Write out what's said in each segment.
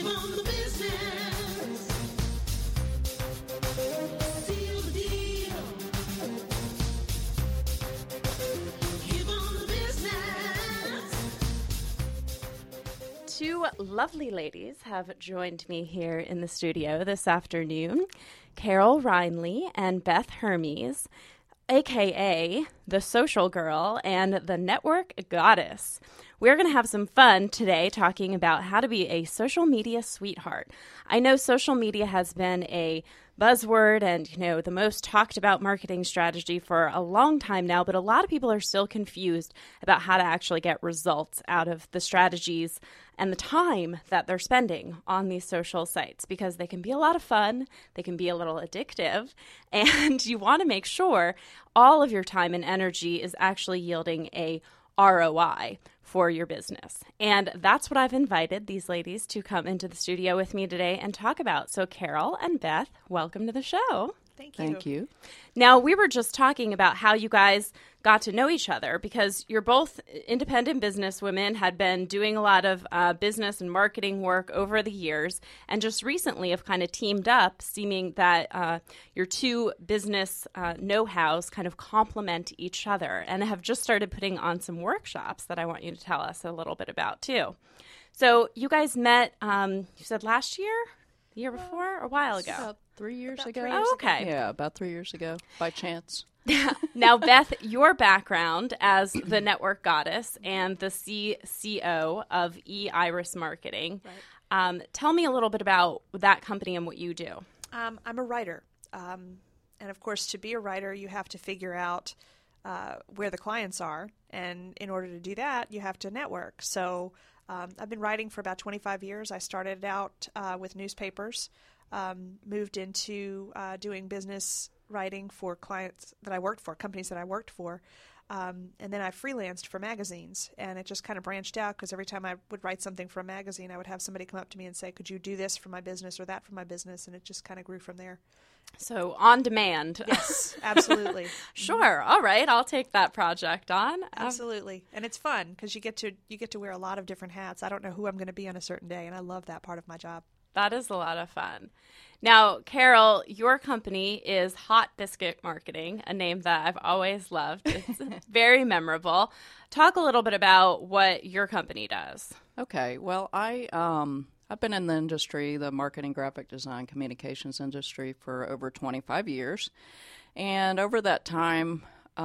on the business. Seal the deal. Give on the business. Two lovely ladies have joined me here in the studio this afternoon, Carol Reinley and Beth Hermes, aka the social girl and the network goddess. We're going to have some fun today talking about how to be a social media sweetheart. I know social media has been a buzzword and, the most talked about marketing strategy for a long time now, but a lot of people are still confused about how to actually get results out of the strategies and the time that they're spending on these social sites, because they can be a lot of fun, they can be a little addictive, and you want to make sure all of your time and energy is actually yielding a ROI for your business. And that's what I've invited these ladies to come into the studio with me today and talk about. So Carol and Beth, welcome to the show. Thank you. Thank you. Now, we were just talking about how you guys got to know each other, because you're both independent business women, had been doing a lot of business and marketing work over the years, and just recently have kind of teamed up, seeming that your two business know-hows kind of complement each other, and have just started putting on some workshops that I want you to tell us a little bit about, too. So you guys met, you said last year? The year before? Or a while ago? About 3 years ago. 3 years Oh, okay. Yeah, about 3 years ago, by chance. Now, Beth, your background as the network goddess and the CCO of eIris Marketing. Right. Tell me a little bit about that company and what you do. I'm a writer. And of course, to be a writer, you have to figure out where the clients are. And in order to do that, you have to network. So I've been writing for about 25 years. I started out with newspapers, moved into doing business writing for clients that I worked for, companies that I worked for. And then I freelanced for magazines, and it just kind of branched out, because every time I would write something for a magazine, I would have somebody come up to me and say, could you do this for my business or that for my business? And it just kind of grew from there. So on demand. Yes, absolutely. Sure. All right. I'll take that project on. Absolutely. And it's fun because you get to wear a lot of different hats. I don't know who I'm going to be on a certain day, and I love that part of my job. That is a lot of fun. Now, Carol, your company is Hot Biscuit Marketing, a name that I've always loved. It's very memorable. Talk a little bit about what your company does. Okay, well, I've been in the industry, the marketing, graphic design, communications industry, for over 25 years. And over that time,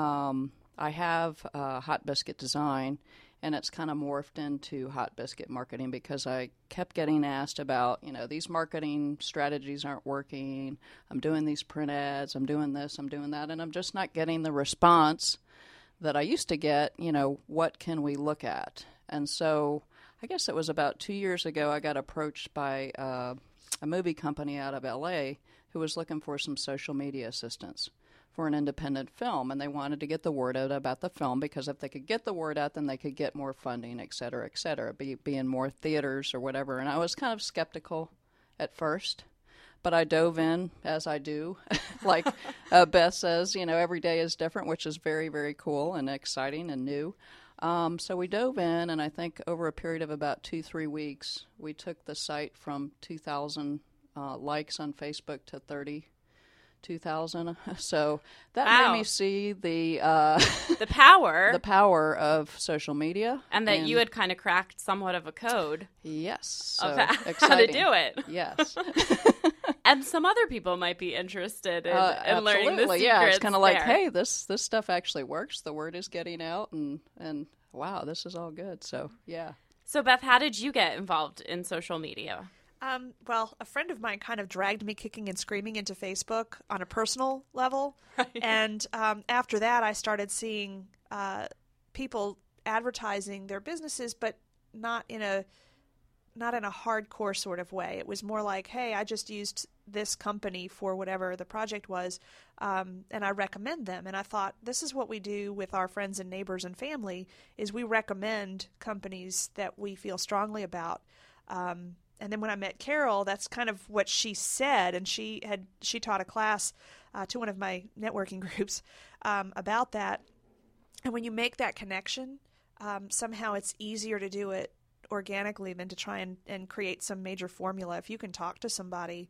I have Hot Biscuit Design, and it's kind of morphed into Hot Biscuit Marketing, because I kept getting asked about, these marketing strategies aren't working. I'm doing these print ads. I'm doing this. I'm doing that. And I'm just not getting the response that I used to get. What can we look at? And so I guess it was about 2 years ago, I got approached by a movie company out of L.A. who was looking for some social media assistance for an independent film, and they wanted to get the word out about the film, because if they could get the word out, then they could get more funding, et cetera, be in more theaters or whatever. And I was kind of skeptical at first, but I dove in, as I do. Like Beth says, every day is different, which is very, very cool and exciting and new. So we dove in, and I think over a period of about 2-3 weeks, we took the site from 2,000 likes on Facebook to 32,000. So that made me see the The power of social media, and that you had kind of cracked somewhat of a code. Yes, so Of how to exciting. do it. Yes. And some other people might be interested in learning the secrets. Yeah, it's kind of like, there. hey, this stuff actually works. The word is getting out, and wow, this is all good. So yeah. So Beth, how did you get involved in social media? Well, a friend of mine kind of dragged me kicking and screaming into Facebook on a personal level. Right. And after that, I started seeing people advertising their businesses, but not in a hardcore sort of way. It was more like, hey, I just used this company for whatever the project was, and I recommend them. And I thought, this is what we do with our friends and neighbors and family, is we recommend companies that we feel strongly about. And then when I met Carol, that's kind of what she said, and she taught a class to one of my networking groups about that. And when you make that connection, somehow it's easier to do it organically than to try and create some major formula. If you can talk to somebody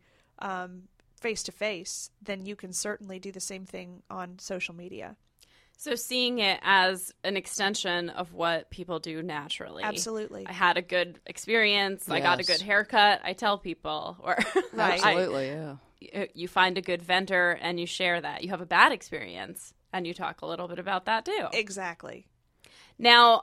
face to face, then you can certainly do the same thing on social media. So seeing it as an extension of what people do naturally. Absolutely. I had a good experience. I got a Yes. good haircut. I tell people. Or Right. Absolutely, yeah. you find a good vendor and you share that. You have a bad experience and you talk a little bit about that too. Exactly. Now,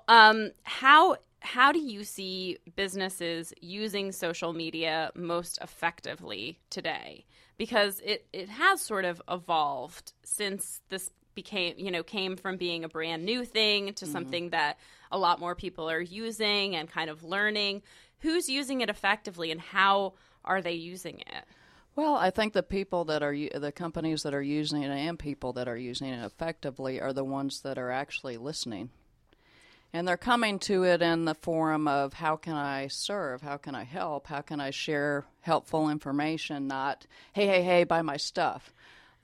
how do you see businesses using social media most effectively today? Because it has sort of evolved since this came from being a brand new thing to something that a lot more people are using and kind of learning. Who's using it effectively and how are they using it? Well, I think the people that are the companies that are using it and people that are using it effectively are the ones that are actually listening. And they're coming to it in the form of how can I serve? How can I help? How can I share helpful information? Not, hey, buy my stuff.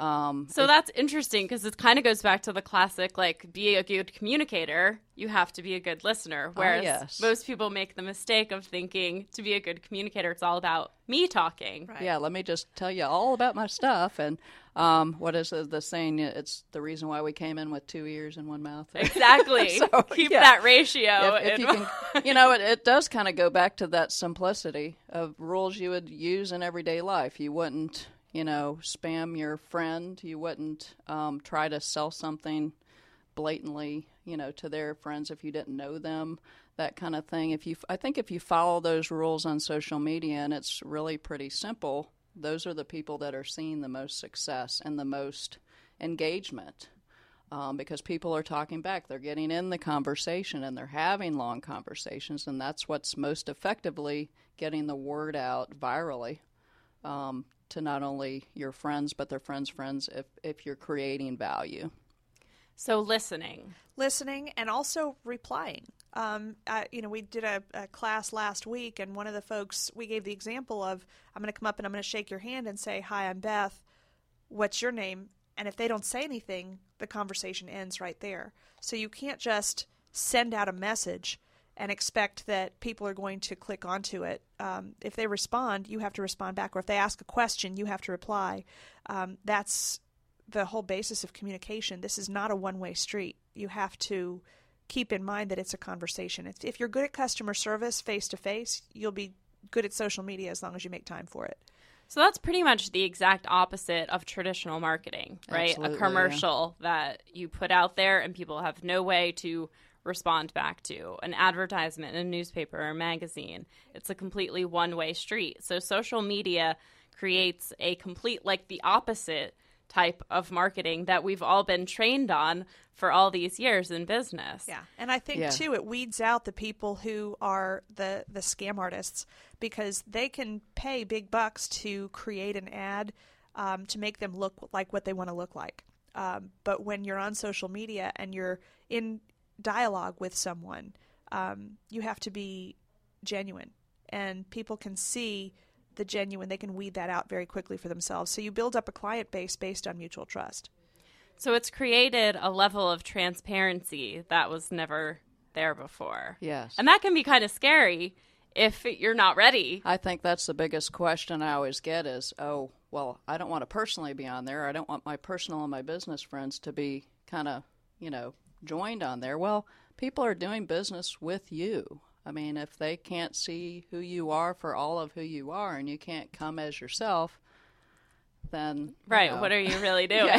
So that's interesting because it kind of goes back to the classic, like, be a good communicator, you have to be a good listener. Whereas yes. most people make the mistake of thinking to be a good communicator, it's all about me talking. Right. Yeah, let me just tell you all about my stuff. And what is the saying? It's the reason why we came in with 2 ears and 1 mouth. Exactly. So, Keep yeah. that ratio. If you can, it does kind of go back to that simplicity of rules you would use in everyday life. You wouldn't, spam your friend. You wouldn't try to sell something blatantly, to their friends if you didn't know them, that kind of thing. I think if you follow those rules on social media, and it's really pretty simple, those are the people that are seeing the most success and the most engagement. Because people are talking back. They're getting in the conversation and they're having long conversations, and that's what's most effectively getting the word out virally to not only your friends but their friends' friends if you're creating value. So listening. And also replying. We did a class last week, and one of the folks, we gave the example of, I'm going to come up and I'm going to shake your hand and say, hi, I'm Beth. What's your name? And if they don't say anything, the conversation ends right there. So you can't just send out a message and expect that people are going to click onto it. If they respond, you have to respond back. Or if they ask a question, you have to reply. That's the whole basis of communication. This is not a one-way street. You have to keep in mind that it's a conversation. If you're good at customer service face-to-face, you'll be good at social media as long as you make time for it. So that's pretty much the exact opposite of traditional marketing, right? Absolutely, a commercial that you put out there and people have no way to respond back to. An advertisement in a newspaper or magazine. It's a completely one-way street. So social media creates a complete, like the opposite type of marketing that we've all been trained on for all these years in business. Yeah, and I think, too, it weeds out the people who are the scam artists because they can pay big bucks to create an ad to make them look like what they want to look like. But when you're on social media and you're in dialogue with someone, you have to be genuine, and people can see the genuine. They can weed that out very quickly for themselves. So you build up a client base based on mutual trust. So it's created a level of transparency that was never there before. Yes. And that can be kind of scary if you're not ready. I think that's the biggest question I always get is, oh, well, I don't want to personally be on there. I don't want my personal and my business friends to be kind of, joined on there. Well, people are doing business with you. I mean, if they can't see who you are for all of who you are and you can't come as yourself, then... Right, what are you really doing?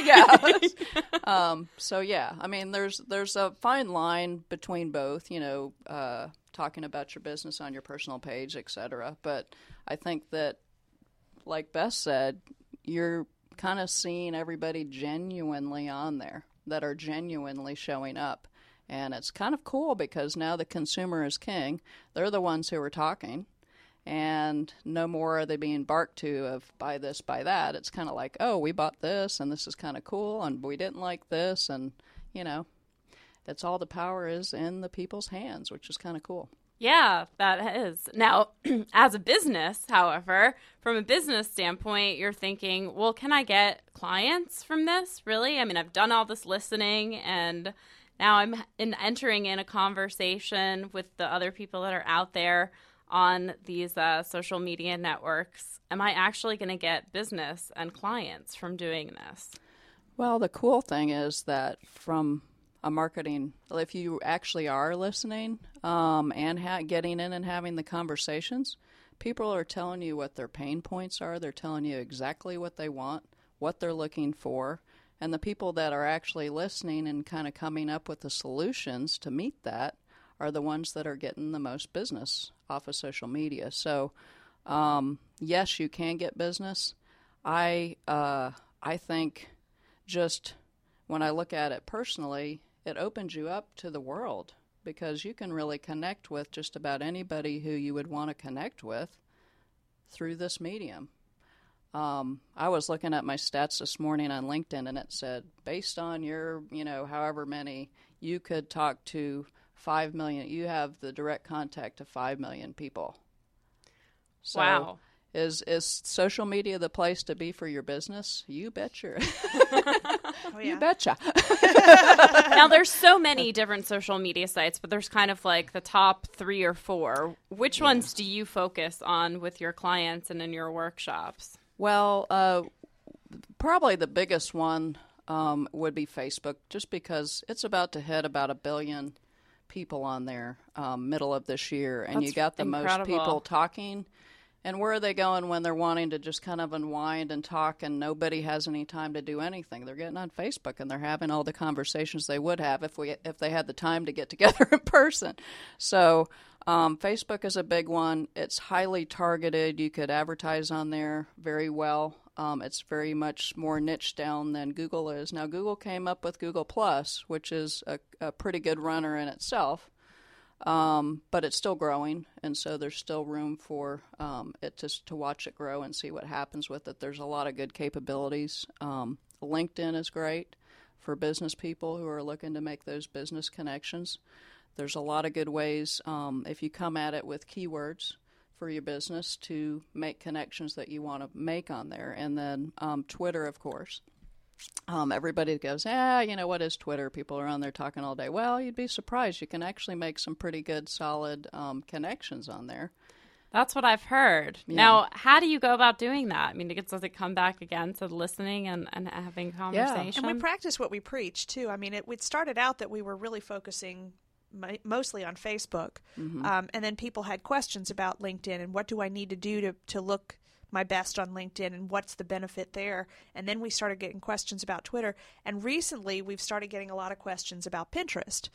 So, I mean, there's a fine line between both, talking about your business on your personal page, etc. But I think that, like Beth said, you're kind of seeing everybody genuinely on there that are genuinely showing up. And it's kind of cool because now the consumer is king. They're the ones who are talking. And no more are they being barked to of buy this, buy that. It's kind of like, oh, we bought this and this is kind of cool and we didn't like this. And, that's all the power is in the people's hands, which is kind of cool. Yeah, that is. Now, as a business, however, from a business standpoint, you're thinking, well, can I get clients from this? Really? I mean, I've done all this listening and now I'm entering in a conversation with the other people that are out there on these social media networks. Am I actually going to get business and clients from doing this? Well, the cool thing is that from a marketing, if you actually are listening and getting in and having the conversations, people are telling you what their pain points are. They're telling you exactly what they want, what they're looking for. And the people that are actually listening and kind of coming up with the solutions to meet that are the ones that are getting the most business off of social media. So, yes, you can get business. I think just when I look at it personally, it opens you up to the world because you can really connect with just about anybody who you would want to connect with through this medium. I was looking at my stats this morning on LinkedIn, and it said, based on your, however many, you could talk to 5 million. You have the direct contact to 5 million people. So wow. Is social media the place to be for your business? You betcha. Oh, yeah. You betcha. Now, there's so many different social media sites, but there's kind of like the top 3 or 4. Which ones do you focus on with your clients and in your workshops? Well, probably the biggest one would be Facebook, just because it's about to hit about 1 billion people on there middle of this year, and That's you got the incredible. most people talking. And where are they going when they're wanting to just kind of unwind and talk and nobody has any time to do anything? They're getting on Facebook and they're having all the conversations they would have if they had the time to get together in person. So Facebook is a big one. It's highly targeted. You could advertise on there very well. It's very much more niche down than Google is. Now, Google came up with Google Plus, which is a pretty good runner in itself. But it's still growing, and so there's still room for it to watch it grow and see what happens with it. There's a lot of good capabilities. LinkedIn is great for business people who are looking to make those business connections. There's a lot of good ways, if you come at it with keywords for your business, to make connections that you want to make on there. And then Twitter, of course. Everybody goes, what is Twitter? People are on there talking all day. Well, you'd be surprised. You can actually make some pretty good, solid connections on there. That's what I've heard. Yeah. Now, how do you go about doing that? I mean, does it come back again to listening and having conversation? And we practice what we preach, too. I mean, it started out that we were really focusing mostly on Facebook, and then people had questions about LinkedIn and what do I need to do to look my best on LinkedIn and what's the benefit there. And then we started getting questions about Twitter. And recently we've started getting a lot of questions about Pinterest.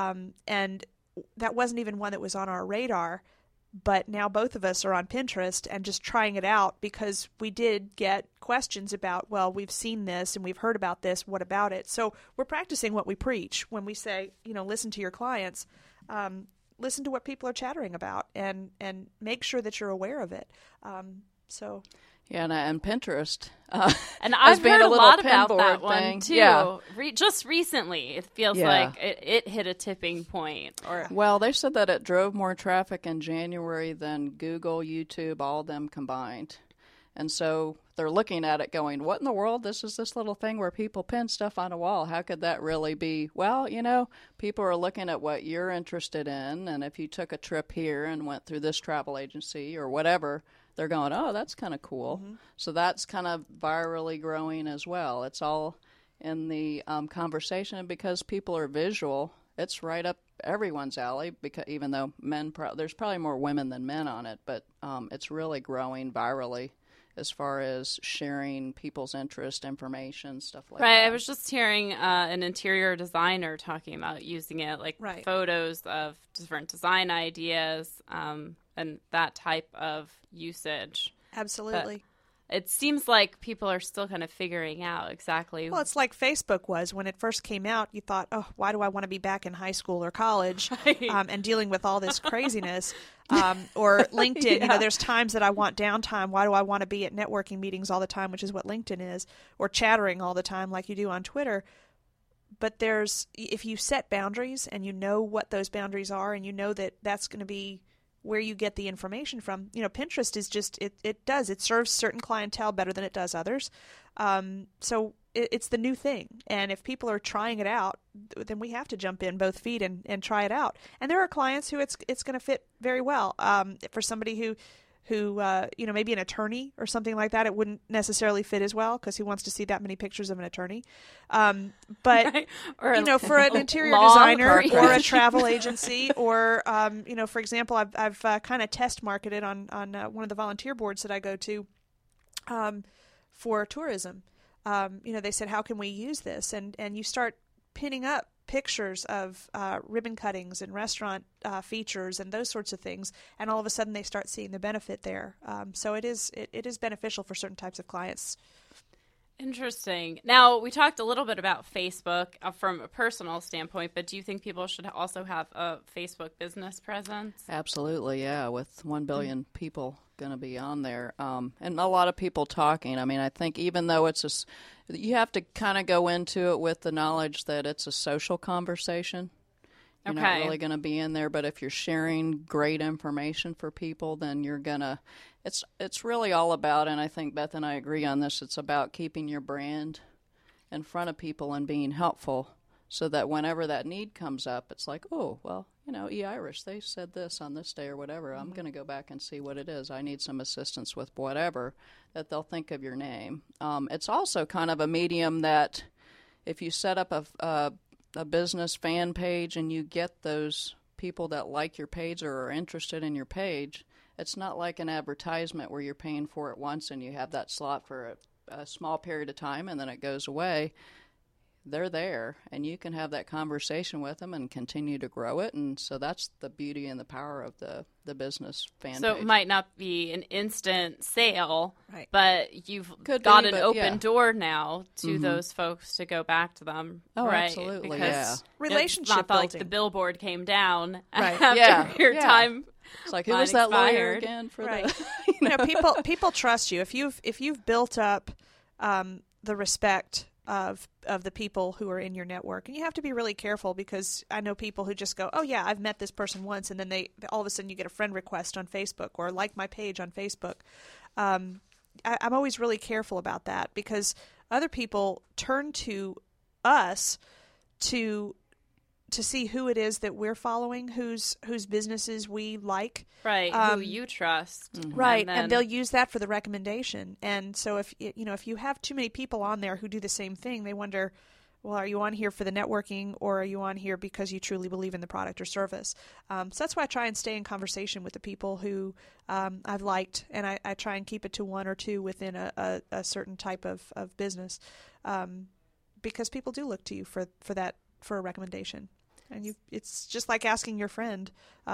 And that wasn't even one that was on our radar. But now both of us are on Pinterest and just trying it out because we did get questions about, well, we've seen this and we've heard about this. What about it? So we're practicing what we preach when we say, listen to your clients. Listen to what people are chattering about and make sure that you're aware of it. Yeah, and Pinterest. And I've heard a lot about that one, thing. too. Yeah. Just recently, it feels like it hit a tipping point. Well, they said that it drove more traffic in January than Google, YouTube, all of them combined. And so they're looking at it going, what in the world? This is this little thing where people pin stuff on a wall. How could that really be? Well, people are looking at what you're interested in. And if you took a trip here and went through this travel agency or whatever, they're going, oh, that's kind of cool. Mm-hmm. So that's kind of virally growing as well. It's all in the conversation. And because people are visual, it's right up everyone's alley, because even though there's probably more women than men on it, but it's really growing virally as far as sharing people's interest, information, stuff like that. Right. I was just hearing an interior designer talking about using it, like photos of different design ideas and that type of usage. Absolutely. But it seems like people are still kind of figuring out exactly. Well, it's like Facebook was. When it first came out, you thought, oh, why do I want to be back in high school or college and dealing with all this craziness? Or LinkedIn, there's times that I want downtime. Why do I want to be at networking meetings all the time, which is what LinkedIn is, or chattering all the time like you do on Twitter? But if you set boundaries and you know what those boundaries are and you know that that's going to be where you get the information from, Pinterest is just, it serves certain clientele better than it does others. So it's the new thing. And if people are trying it out, then we have to jump in both feet and try it out. And there are clients who it's going to fit very well. For somebody who maybe an attorney or something like that, it wouldn't necessarily fit as well because who wants to see that many pictures of an attorney? But Right. Or for an interior long designer car or a crash. travel agency, or for example, I've kind of test marketed on one of the volunteer boards that I go to for tourism. They said, how can we use this? And you start pinning up pictures of ribbon cuttings and restaurant features and those sorts of things, and all of a sudden they start seeing the benefit there. So it is beneficial for certain types of clients. Interesting. Now, we talked a little bit about Facebook from a personal standpoint, but do you think people should also have a Facebook business presence? Absolutely, yeah, with 1 billion people going to be on there, and a lot of people talking. I mean, I think even though you have to kind of go into it with the knowledge that it's a social conversation. You're not Okay. really going to be in there, but if you're sharing great information for people, then you're going to it's really all about, and I think Beth and I agree on this, it's about keeping your brand in front of people and being helpful so that whenever that need comes up, it's like, oh, well, eIris, they said this on this day or whatever. I'm going to go back and see what it is. I need some assistance with whatever, that they'll think of your name. It's also kind of a medium that if you set up a business fan page and you get those people that like your page or are interested in your page, it's not like an advertisement where you're paying for it once and you have that slot for a small period of time and then it goes away. They're there, and you can have that conversation with them and continue to grow it. And so that's the beauty and the power of the business fan So page. it might not be an instant sale, Right. but you've Could got be, an but open yeah. door now to those folks to go back to them. Oh, right? absolutely, Because yeah. Relationship it's not like the building. billboard came down Right. after Yeah, your yeah. time. It's like, who mine was that lawyer expired. again for Right. the... People trust you if you've built up the respect of the people who are in your network, and you have to be really careful because I know people who just go, oh yeah, I've met this person once, and then they all of a sudden you get a friend request on Facebook or like my page on Facebook. I'm always really careful about that because other people turn to us to see who it is that we're following, whose businesses we like. Right, who you trust. Right, then- and they'll use that for the recommendation. And so if you have too many people on there who do the same thing, they wonder, well, are you on here for the networking or are you on here because you truly believe in the product or service? So that's why I try and stay in conversation with the people who I've liked, and I try and keep it to one or two within a certain type of business, because people do look to you for a recommendation. And it's just like asking your friend,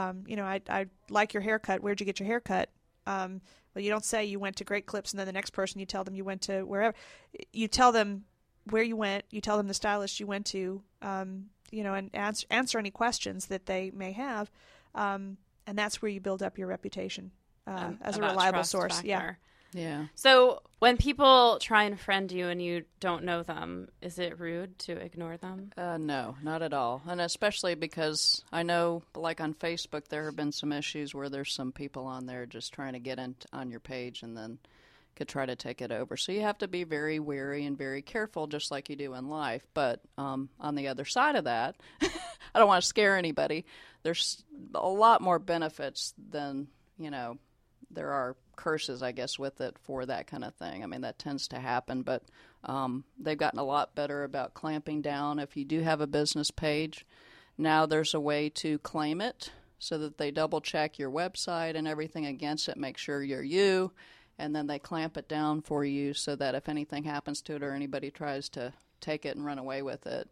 I like your haircut. Where'd you get your haircut? Well, you don't say you went to Great Clips and then the next person you tell them you went to wherever. You tell them where you went. You tell them the stylist you went to, and answer any questions that they may have. And that's where you build up your reputation as a about reliable trust source. Yeah. factor. Yeah. So when people try and friend you and you don't know them, is it rude to ignore them? No, not at all. And especially because I know, like on Facebook, there have been some issues where there's some people on there just trying to get on your page and then could try to take it over. So you have to be very wary and very careful, just like you do in life. But on the other side of that, I don't want to scare anybody. There's a lot more benefits than, there are curses, I guess, with it for that kind of thing. I mean, that tends to happen, but they've gotten a lot better about clamping down. If you do have a business page, now there's a way to claim it so that they double check your website and everything against it, make sure you're you, and then they clamp it down for you so that if anything happens to it or anybody tries to take it and run away with it,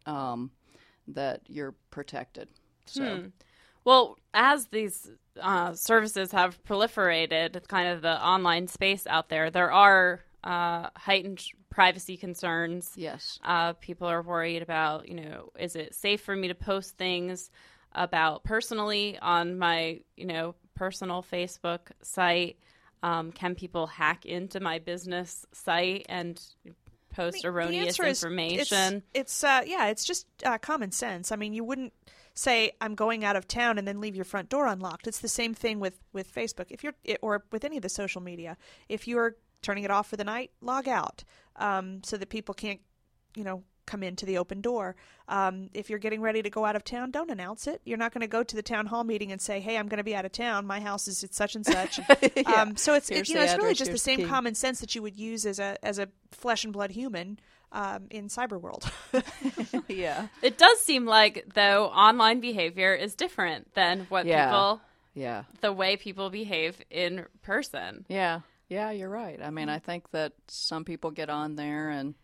that you're protected. So. Well, as these services have proliferated, kind of the online space out there, there are heightened privacy concerns. Yes. People are worried about, is it safe for me to post things about personally on my, personal Facebook site? Can people hack into my business site and post erroneous the answer information? It's just common sense. I mean, you wouldn't say I'm going out of town and then leave your front door unlocked. It's the same thing with Facebook. If you're or with any of the social media, if you're turning it off for the night, log out so that people can't come into the open door. If you're getting ready to go out of town, don't announce it. You're not going to go to the town hall meeting and say, "Hey, I'm going to be out of town. My house is at such and such." So it's Here's it's the really address, just the here's same the key. common sense that you would use as a flesh and blood human in cyber world. Yeah. It does seem like, though, online behavior is different than what Yeah. the way people behave in person. Yeah, you're right. I mean, I think that some people get on there and,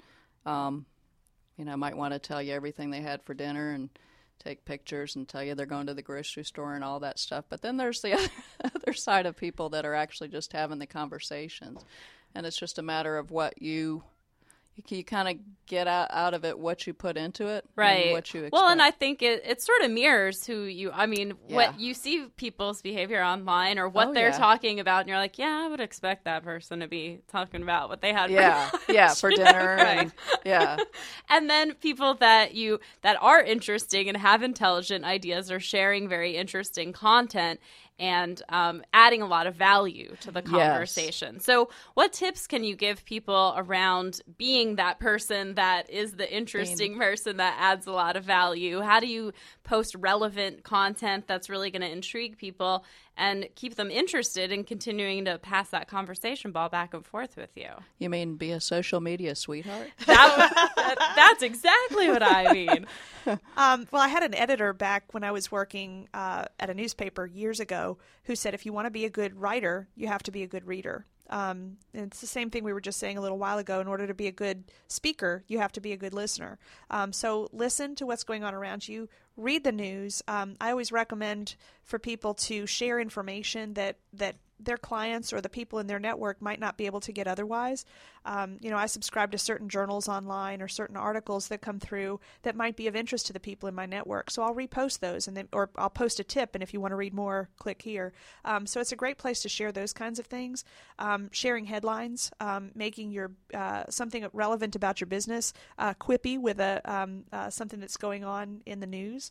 might want to tell you everything they had for dinner and take pictures and tell you they're going to the grocery store and all that stuff. But then there's the other side of people that are actually just having the conversations. And it's just a matter of what you kind of get out of it, what you put into it, Right. and what you expect. Well, and I think it sort of mirrors who you, Yeah. what you see people's behavior online or what Oh, they're yeah. talking about, and you're like, yeah, I would expect that person to be talking about what they had Yeah, for yeah, for dinner. Right. And, yeah, And then people that are interesting and have intelligent ideas are sharing very interesting content and adding a lot of value to the conversation. So what tips can you give people around being that person that is the interesting person that adds a lot of value? How do you post relevant content that's really going to intrigue people and keep them interested in continuing to pass that conversation ball back and forth with you? you mean be a social media sweetheart? That's exactly what I mean. Well, I had an editor back when I was working at a newspaper years ago who said, if you want to be a good writer, you have to be a good reader. And it's the same thing we were just saying a little while ago. In order to be a good speaker, you have to be a good listener. So listen to what's going on around you. Read the news. I always recommend for people to share information that their clients or the people in their network might not be able to get otherwise. I subscribe to certain journals online or certain articles that come through that might be of interest to the people in my network. So I'll repost those, or I'll post a tip, and if you want to read more, click here. So it's a great place to share those kinds of things. Sharing headlines, making your something relevant about your business, quippy with something that's going on in the news.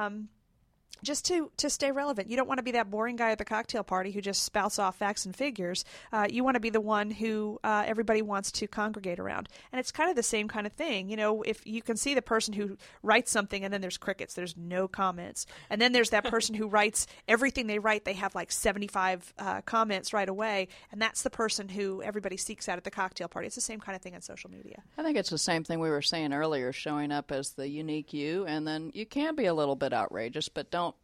Just to stay relevant. You don't want to be that boring guy at the cocktail party who just spouts off facts and figures. You want to be the one who everybody wants to congregate around. And it's kind of the same kind of thing. If you can see the person who writes something and then there's crickets, there's no comments. And then there's that person who writes everything they write, they have like 75 comments right away. And that's the person who everybody seeks out at the cocktail party. It's the same kind of thing on social media. I think it's the same thing we were saying earlier, showing up as the unique you, and then you can be a little bit outrageous, but don't,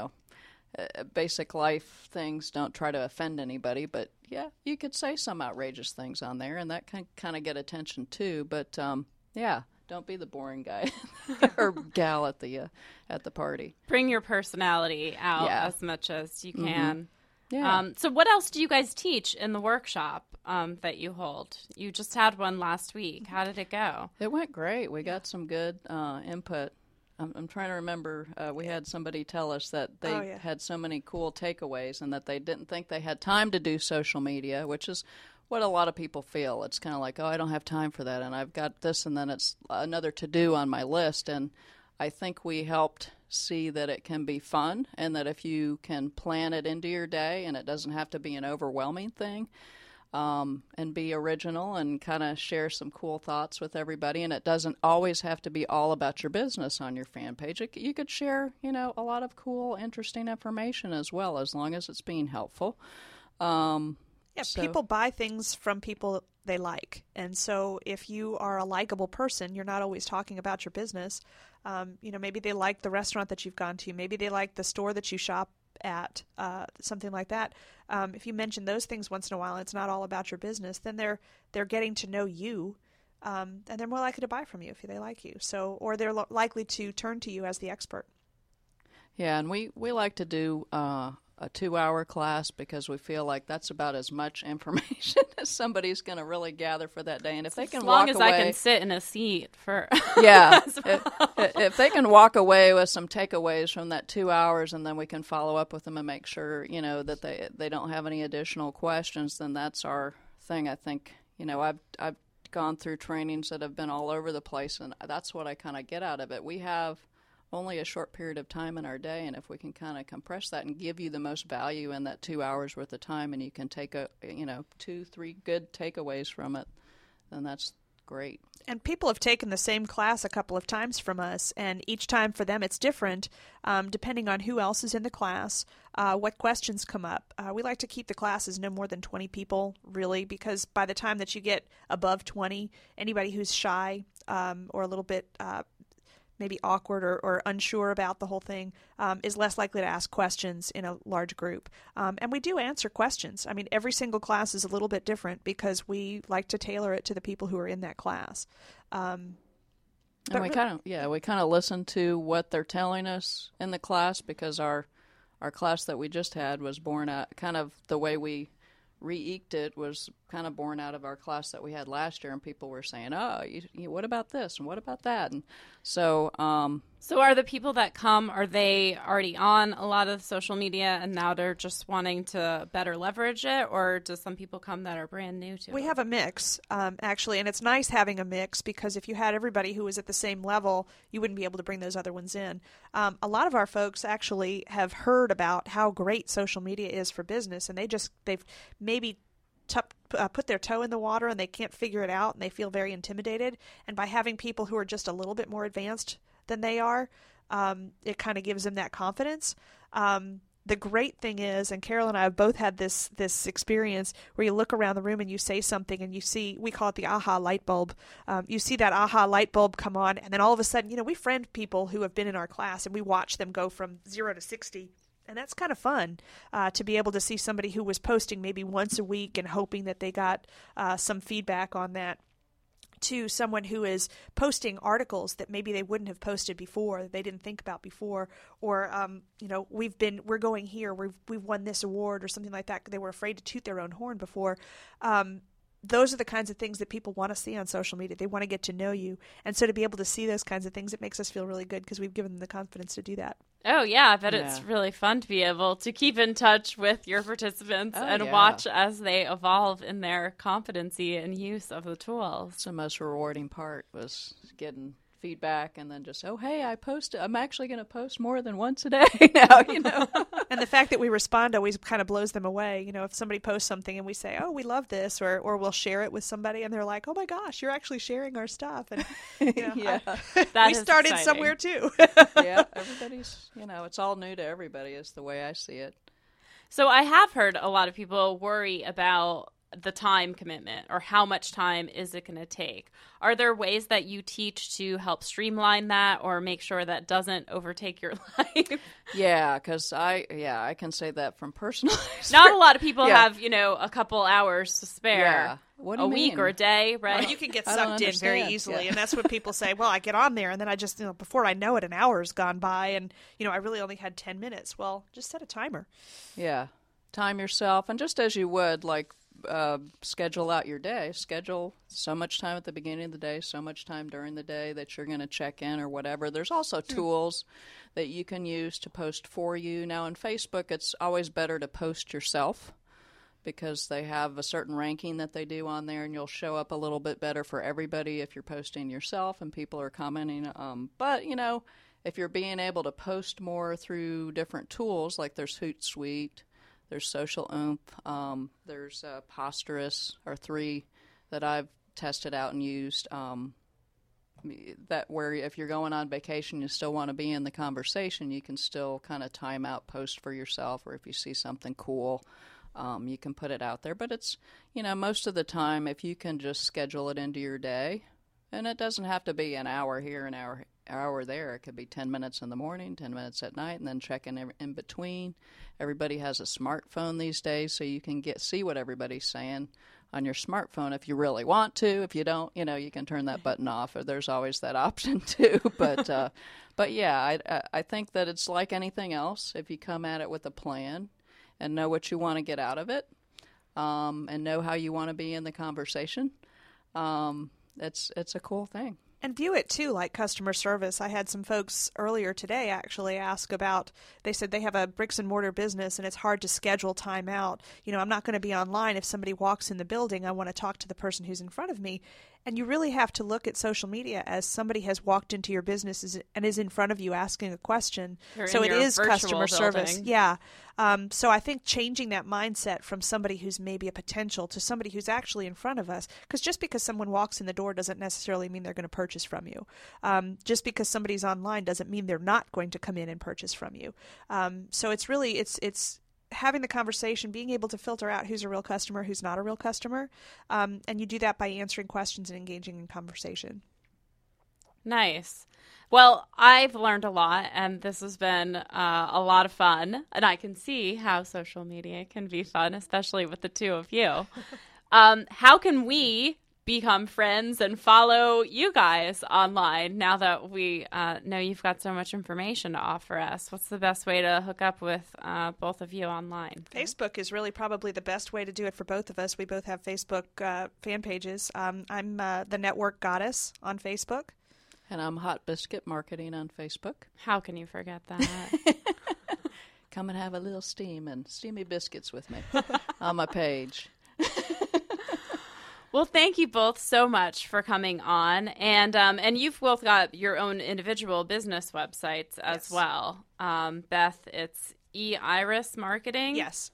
basic life things, don't try to offend anybody. But yeah, you could say some outrageous things on there, and that can kind of get attention too. But don't be the boring guy or gal at the party. Bring your personality out Yeah. as much as you can. Yeah. So what else do you guys teach in the workshop that you hold? You just had one last week. How did it go? It went great. We got some good input. I'm trying to remember. We had somebody tell us that they had so many cool takeaways and that they didn't think they had time to do social media, which is what a lot of people feel. It's kind of like, oh, I don't have time for that, and I've got this, and then it's another to-do on my list. And I think we helped see that it can be fun and that if you can plan it into your day and it doesn't have to be an overwhelming thing, and be original and kind of share some cool thoughts with everybody. And it doesn't always have to be all about your business on your fan page. You could share, a lot of cool, interesting information as well, as long as it's being helpful. People buy things from people they like. And so if you are a likable person, you're not always talking about your business. Maybe they like the restaurant that you've gone to. Maybe they like the store that you shop at, something like that. If you mention those things once in a while, and it's not all about your business, then they're getting to know you, and they're more likely to buy from you if they like you. So, or they're likely to turn to you as the expert. Yeah, and we like to do a 2-hour class because we feel like that's about as much information as somebody's going to really gather for that day. And if they can As long walk as away, I can sit in a seat for yeah, if they can walk away with some takeaways from that 2 hours, and then we can follow up with them and make sure that they don't have any additional questions, then that's our thing. I think I've gone through trainings that have been all over the place, and that's what I kind of get out of it. We have only a short period of time in our day, and if we can kind of compress that and give you the most value in that 2 hours worth of time, and you can take 2-3 good takeaways from it, then that's great. And people have taken the same class a couple of times from us, and each time for them it's different, depending on who else is in the class, what questions come up. We like to keep the classes no more than 20 people, really, because by the time that you get above 20, anybody who's shy or a little bit maybe awkward or unsure about the whole thing is less likely to ask questions in a large group. And we do answer questions. I mean, every single class is a little bit different because we like to tailor it to the people who are in that class. And we kind of listen to what they're telling us in the class, because our class that we just had was born out, kind of the way we re-eked it was kind of born out of our class that we had last year, and people were saying, oh, what about this and what about that? And so So are the people that come, are they already on a lot of social media and now they're just wanting to better leverage it, or do some people come that are brand new to it? We have a mix, actually, and it's nice having a mix, because if you had everybody who was at the same level, you wouldn't be able to bring those other ones in. A lot of our folks actually have heard about how great social media is for business, and they've maybe put their toe in the water and they can't figure it out, and they feel very intimidated. And by having people who are just a little bit more advanced than they are, it kind of gives them that confidence. The great thing is, and Carol and I have both had this experience where you look around the room and you say something and you see, we call it the aha light bulb. You see that aha light bulb come on, and then all of a sudden, we friend people who have been in our class and we watch them go from 0 to 60. And that's kind of fun to be able to see somebody who was posting maybe once a week and hoping that they got some feedback on that, to someone who is posting articles that maybe they wouldn't have posted before, that they didn't think about before, or we're going here, we've won this award or something like that. They were afraid to toot their own horn before. Those are the kinds of things that people want to see on social media. They want to get to know you. And so to be able to see those kinds of things, it makes us feel really good because we've given them the confidence to do that. Oh, yeah. I bet it's really fun to be able to keep in touch with your participants and watch as they evolve in their competency and use of the tools. It's the most rewarding part, was getting feedback and then just, oh, hey, I'm actually going to post more than once a day now, And the fact that we respond always kind of blows them away. If somebody posts something and we say, oh, we love this, or we'll share it with somebody and they're like, oh my gosh, you're actually sharing our stuff. And we started exciting. somewhere too. Yeah, everybody's, it's all new to everybody is the way I see it. So I have heard a lot of people worry about the time commitment, or how much time is it going to take? Are there ways that you teach to help streamline that or make sure that doesn't overtake your life? Yeah, because I can say that from personal experience. Not a lot of people have, a couple hours to spare. Yeah. What do you mean? Week or a day, right? Well, you can get sucked in very easily, and that's what people say. Well, I get on there, and then I just, before I know it, an hour's gone by, and, I really only had 10 minutes. Well, just set a timer. Yeah. Time yourself, and just as you would, schedule out your day. Schedule so much time at the beginning of the day, so much time during the day that you're going to check in or whatever. There's also tools that you can use to post for you. Now, on Facebook, it's always better to post yourself because they have a certain ranking that they do on there, and you'll show up a little bit better for everybody if you're posting yourself and people are commenting. But, if you're being able to post more through different tools, like there's Hootsuite, there's Social Oomph, there's Posterous, are three that I've tested out and used. That where if you're going on vacation, you still want to be in the conversation, you can still kind of time out, post for yourself, or if you see something cool, you can put it out there. But it's, most of the time, if you can just schedule it into your day, and it doesn't have to be an hour here, an hour there. It could be 10 minutes in the morning, 10 minutes at night, and then check in between. Everybody has a smartphone these days, so you can see what everybody's saying on your smartphone if you really want to. If you don't, you can turn that button off, or there's always that option too. But yeah, I think that it's like anything else. If you come at it with a plan and know what you want to get out of it, and know how you want to be in the conversation, it's a cool thing. And view it, too, like customer service. I had some folks earlier today actually ask about, they said they have a bricks and mortar business and it's hard to schedule time out. I'm not going to be online. If somebody walks in the building, I want to talk to the person who's in front of me. And you really have to look at social media as somebody has walked into your business and is in front of you asking a question. Or So in it your is customer virtual service. building. Yeah. So I think changing that mindset from somebody who's maybe a potential to somebody who's actually in front of us, because just because someone walks in the door doesn't necessarily mean they're going to purchase from you. Just because somebody's online doesn't mean they're not going to come in and purchase from you. So it's really, it's having the conversation, being able to filter out who's a real customer, who's not a real customer. And you do that by answering questions and engaging in conversation. Nice. Well, I've learned a lot, and this has been a lot of fun. And I can see how social media can be fun, especially with the two of you. How can we become friends and follow you guys online now that we know you've got so much information to offer us? What's the best way to hook up with both of you online? Facebook is really probably the best way to do it for both of us. We both have Facebook fan pages. I'm the Network Goddess on Facebook. And I'm Hot Biscuit Marketing on Facebook. How can you forget that? Come and have a little steamy biscuits with me on my page. Well, thank you both so much for coming on, and you've both got your own individual business websites as Yes. well. Beth, it's eirismarketing.com, Yes.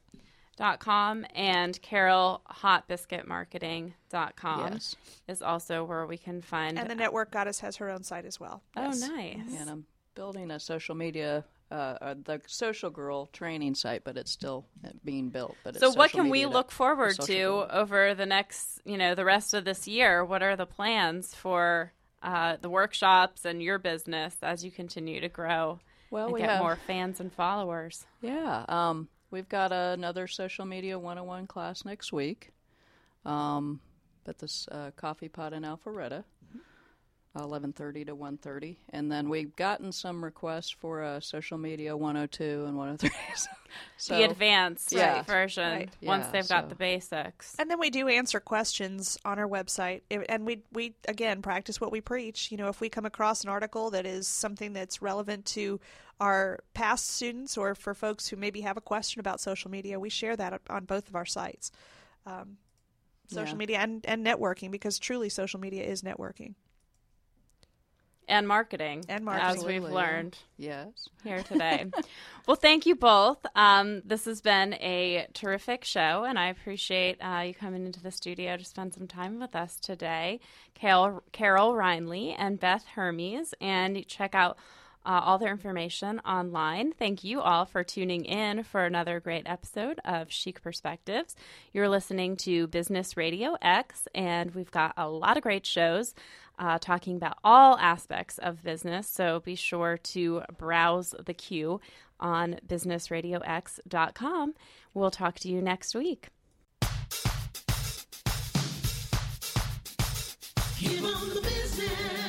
and Carol, hotbiscuitmarketing.com Yes. is also where we can find. And the Network Goddess has her own site as well. Oh, Yes. nice. And I'm building a social media, the Social Girl training site, but it's still being built. But So it's what social can we media look forward social to girl. over the next, the rest of this year? What are the plans for the workshops and your business as you continue to grow Well, and we get have more fans and followers? Yeah, we've got another social media 101 class next week at this Coffee Pot in Alpharetta, 11:30 to 1:30. And then we've gotten some requests for a social media 102 and 103. So The advanced Yeah. version Right. once Yeah, they've got so- the basics. And then we do answer questions on our website. And we again, practice what we preach. If we come across an article that is something that's relevant to our past students or for folks who maybe have a question about social media, we share that on both of our sites. Social Yeah. media and networking, because truly social media is networking. And marketing, And as marketing. we've Absolutely, yeah. learned Yes. here today. Well, thank you both. This has been a terrific show, and I appreciate you coming into the studio to spend some time with us today. Carol Reinley and Beth Hermes, and you check out all their information online. Thank you all for tuning in for another great episode of Chic Perspectives. You're listening to Business Radio X, and we've got a lot of great shows talking about all aspects of business. So be sure to browse the queue on businessradiox.com. We'll talk to you next week. Get on the business.